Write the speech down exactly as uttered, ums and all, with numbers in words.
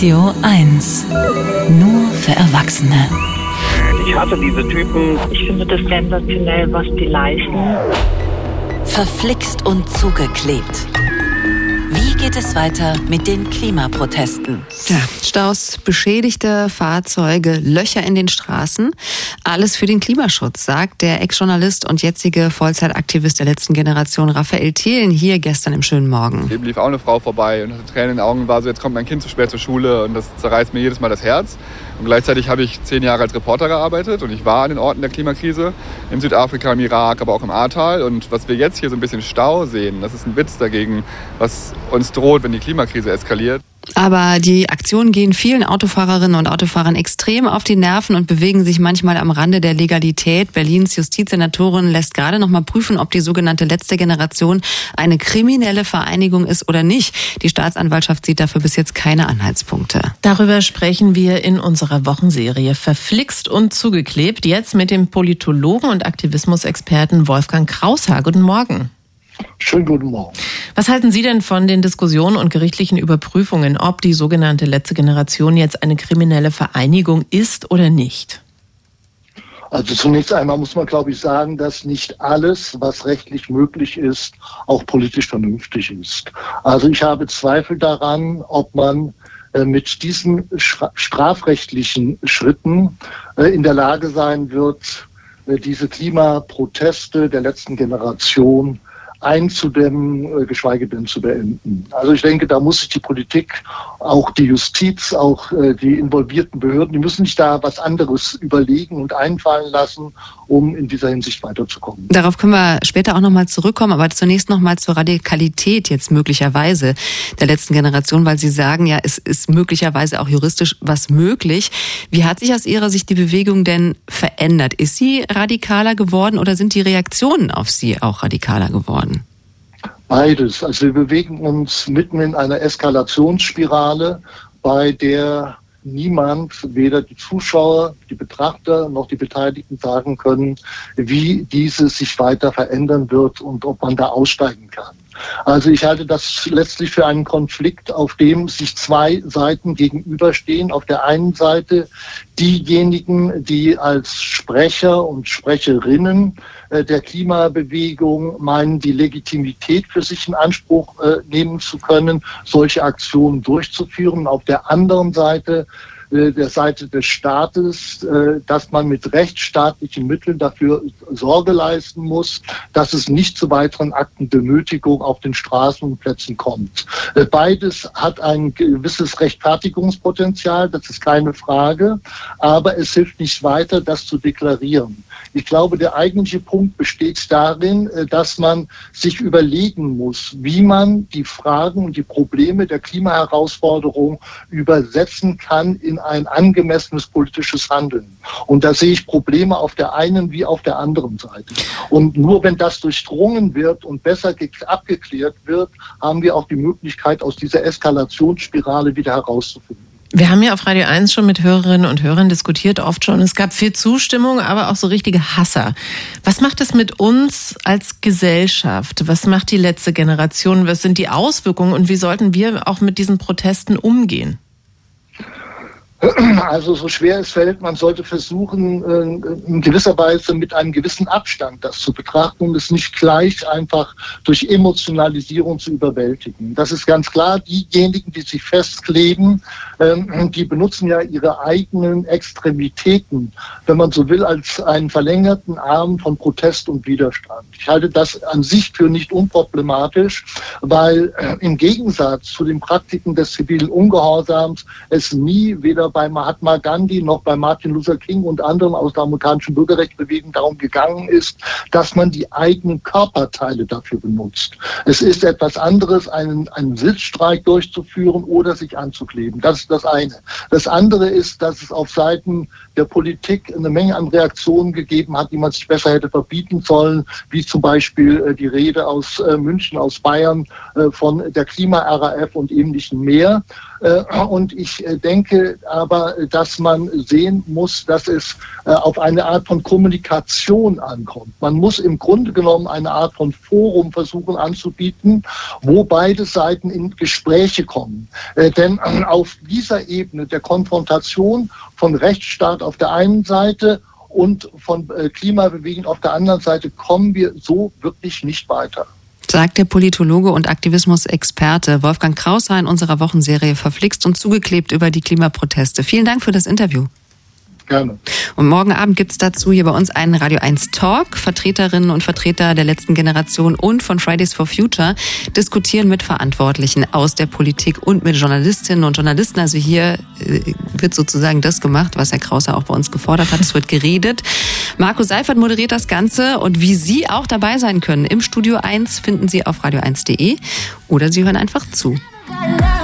Radio eins. Nur für Erwachsene. Ich hasse diese Typen. Ich finde das sensationell, was die leisten. Verflixt und zugeklebt. Wie geht es weiter mit den Klimaprotesten? Ja, Staus, beschädigte Fahrzeuge, Löcher in den Straßen. Alles für den Klimaschutz, sagt der Ex-Journalist und jetzige Vollzeitaktivist der letzten Generation Raphael Thelen hier gestern im schönen Morgen. Eben lief auch eine Frau vorbei und hatte Tränen in den Augen, war so, jetzt kommt mein Kind zu spät zur Schule und das zerreißt mir jedes Mal das Herz. Und gleichzeitig habe ich zehn Jahre als Reporter gearbeitet und ich war an den Orten der Klimakrise, in Südafrika, im Irak, aber auch im Ahrtal. Und was wir jetzt hier so ein bisschen Stau sehen, das ist ein Witz dagegen, was uns droht, wenn die Klimakrise eskaliert. Aber die Aktionen gehen vielen Autofahrerinnen und Autofahrern extrem auf die Nerven und bewegen sich manchmal am Rande der Legalität. Berlins Justizsenatorin lässt gerade noch mal prüfen, ob die sogenannte letzte Generation eine kriminelle Vereinigung ist oder nicht. Die Staatsanwaltschaft sieht dafür bis jetzt keine Anhaltspunkte. Darüber sprechen wir in unserer Wochenserie Verflixt und zugeklebt. Jetzt mit dem Politologen und Aktivismusexperten Wolfgang Kraushaar. Guten Morgen. Schönen guten Morgen. Was halten Sie denn von den Diskussionen und gerichtlichen Überprüfungen, ob die sogenannte letzte Generation jetzt eine kriminelle Vereinigung ist oder nicht? Also zunächst einmal muss man, glaube ich, sagen, dass nicht alles, was rechtlich möglich ist, auch politisch vernünftig ist. Also ich habe Zweifel daran, ob man äh, mit diesen strafrechtlichen Schritten äh, in der Lage sein wird, äh, diese Klimaproteste der letzten Generation einzudämmen, geschweige denn zu beenden. Also ich denke, da muss sich die Politik, auch die Justiz, auch die involvierten Behörden, die müssen sich da was anderes überlegen und einfallen lassen, um in dieser Hinsicht weiterzukommen. Darauf können wir später auch nochmal zurückkommen, aber zunächst nochmal zur Radikalität jetzt möglicherweise der letzten Generation, weil Sie sagen, ja, es ist möglicherweise auch juristisch was möglich. Wie hat sich aus Ihrer Sicht die Bewegung denn verändert? Ist sie radikaler geworden oder sind die Reaktionen auf sie auch radikaler geworden? Beides. Also wir bewegen uns mitten in einer Eskalationsspirale, bei der niemand, weder die Zuschauer, die Betrachter noch die Beteiligten sagen können, wie diese sich weiter verändern wird und ob man da aussteigen kann. Also ich halte das letztlich für einen Konflikt, auf dem sich zwei Seiten gegenüberstehen. Auf der einen Seite diejenigen, die als Sprecher und Sprecherinnen der Klimabewegung meinen, die Legitimität für sich in Anspruch äh, nehmen zu können, solche Aktionen durchzuführen. Auf der anderen Seite, äh, der Seite des Staates, äh, dass man mit rechtsstaatlichen Mitteln dafür Sorge leisten muss, dass es nicht zu weiteren Akten der Nötigung auf den Straßen und Plätzen kommt. Äh, beides hat ein gewisses Rechtfertigungspotenzial, das ist keine Frage, aber es hilft nicht weiter, das zu deklarieren. Ich glaube, der eigentliche Punkt besteht darin, dass man sich überlegen muss, wie man die Fragen und die Probleme der Klimaherausforderung übersetzen kann in ein angemessenes politisches Handeln. Und da sehe ich Probleme auf der einen wie auf der anderen Seite. Und nur wenn das durchdrungen wird und besser abgeklärt wird, haben wir auch die Möglichkeit, aus dieser Eskalationsspirale wieder herauszufinden. Wir haben ja auf Radio eins schon mit Hörerinnen und Hörern diskutiert, oft schon. Es gab viel Zustimmung, aber auch so richtige Hasser. Was macht es mit uns als Gesellschaft? Was macht die letzte Generation? Was sind die Auswirkungen und wie sollten wir auch mit diesen Protesten umgehen? Also so schwer es fällt, man sollte versuchen, in gewisser Weise mit einem gewissen Abstand das zu betrachten und es nicht gleich einfach durch Emotionalisierung zu überwältigen. Das ist ganz klar, diejenigen, die sich festkleben, die benutzen ja ihre eigenen Extremitäten, wenn man so will, als einen verlängerten Arm von Protest und Widerstand. Ich halte das an sich für nicht unproblematisch, weil im Gegensatz zu den Praktiken des zivilen Ungehorsams es nie weder bei Mahatma Gandhi noch bei Martin Luther King und anderen aus der amerikanischen Bürgerrechtsbewegung darum gegangen ist, dass man die eigenen Körperteile dafür benutzt. Es ist etwas anderes, einen, einen Sitzstreik durchzuführen oder sich anzukleben. Das ist das eine. Das andere ist, dass es auf Seiten der Politik eine Menge an Reaktionen gegeben hat, die man sich besser hätte verbieten sollen, wie zum Beispiel äh, die Rede aus äh, München, aus Bayern, äh, von der Klima-R A F und ähnlichem mehr. Äh, und ich äh, denke, aber, dass man sehen muss, dass es äh, auf eine Art von Kommunikation ankommt. Man muss im Grunde genommen eine Art von Forum versuchen anzubieten, wo beide Seiten in Gespräche kommen. Äh, denn äh, auf dieser Ebene der Konfrontation von Rechtsstaat auf der einen Seite und von äh, Klimabewegung auf der anderen Seite kommen wir so wirklich nicht weiter. Sagt der Politologe und Aktivismusexperte Wolfgang Kraushaar in unserer Wochenserie Verflixt und zugeklebt über die Klimaproteste. Vielen Dank für das Interview. Gerne. Und morgen Abend gibt's dazu hier bei uns einen Radio eins Talk. Vertreterinnen und Vertreter der letzten Generation und von Fridays for Future diskutieren mit Verantwortlichen aus der Politik und mit Journalistinnen und Journalisten. Also hier äh, wird sozusagen das gemacht, was Herr Kraushaar auch bei uns gefordert hat. Es wird geredet. Marco Seifert moderiert das Ganze und wie Sie auch dabei sein können im Studio eins finden Sie auf radio eins punkt de oder Sie hören einfach zu.